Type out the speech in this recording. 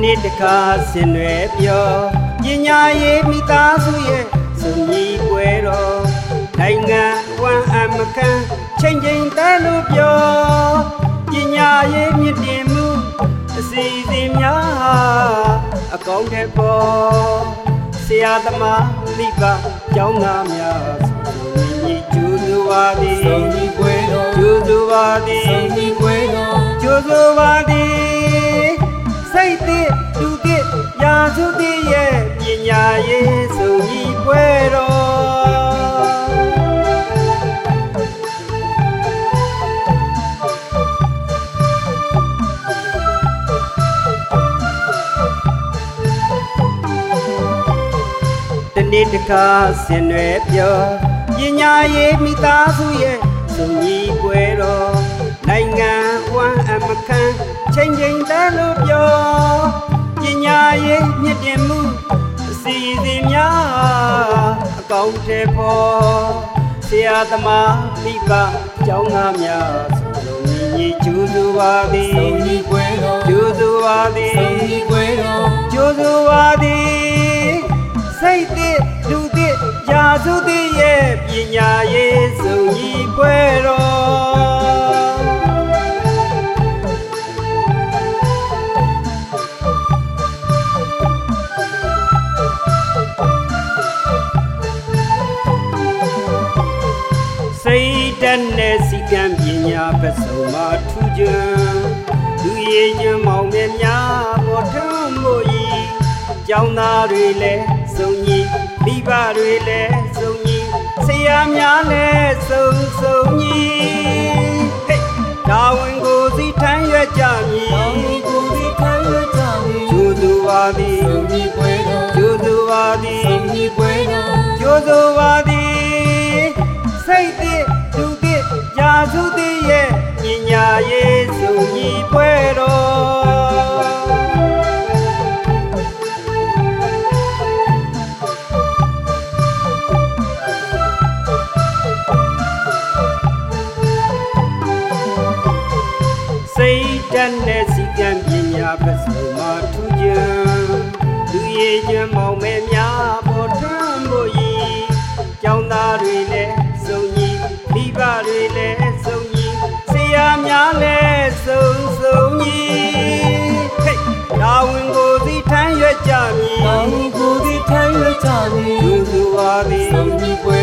နေ့တခါဆင်ရွယ်ပြောပညာရေးမိသားစုရဲ့စုံညီပွဲတော်နိုင်ငံဝမ်းအမကန်ချိန်ချိန်တဲလို့ပြောပညာရေးမြင့်တင်မှုအစီအစဉ်များအကောင့်ထဲပေါ်ဆရာသမားမိဘကျောင်းသားများစုံညီကျူးစုပါသည်စုံညီပွဲတော်ကျူးစုပါသည်စုံညီပွဲတော်ကျူးစုပါသည်စိတ်တည်းသူတည်းရာစုတည်းရဲ့ပညာရေးစုံညီပွဲတော်တနေ့တခါဆင်ရွယ်ပြောပညာရေးမိသားစုရဲ့စုံညီပွဲတော်နိုင်ငံဝမ်းအမကန်ချိန်ချိန်တဲလို့ပြောပညာရေးမြင့်တင်မှုအစီအစဉ်များအကောင့်ထဲပေါ်ဆရာသမားမိဘကျောင်းသားများစုံညီကျူးစုပါသည်စုံညီပွဲတော်ကျူးစုပါသည်စုံညီပွဲတော်ကျူးစုပါသည်စိတ်တည်းလူတည်းရာစုတည်းရဲ့ပညာရေးစုံညီပွဲတော်စိတ်ဓာတ်နဲ့စီကံပညာပစုံမှာထူးချွန်လူရည်ချင်းမောင်မြတ်များပေါ်ထွန်းမို့ဤကျောင်းသားတွေလည်းစုံညီမိဘတွေလည်းစုံညီဆရာများလည်းစုံညီဟေးဒါဝင်ကိုစီထမ်းရွက်ကြမည်ဒါဝင်ကိုစီထမ်းရွက်ကြမည်ကျိုးသူပါသည်စုံညီပွဲတော်ကျိုးသူပါသည်စုံညီပွဲတော်ကျိုးသူပါသည်စိတ်တည်းသူတည်းရာစုတည်းရဲ့ပညာရေးစုံညီပွဲတော်စိတ်ဓာတ်နဲ့စီကံပညာပစုံမှာထူးချွန်လူရည်ချင်းမောင်မဲများပေါ်ထွန်းဖို့ဤကျောင်းသားတွေလည်းစုံညီမိဘတွေလည်းစုံညီဆရာများလည်းစုံညီဟေးဒါဝင်ကိုစီထမ်းရွက်ကြမည်ဒါဝင်ကိုစီထမ်းရွက်ကြမည်ကျူးစုပါသည်စုံညီပွဲ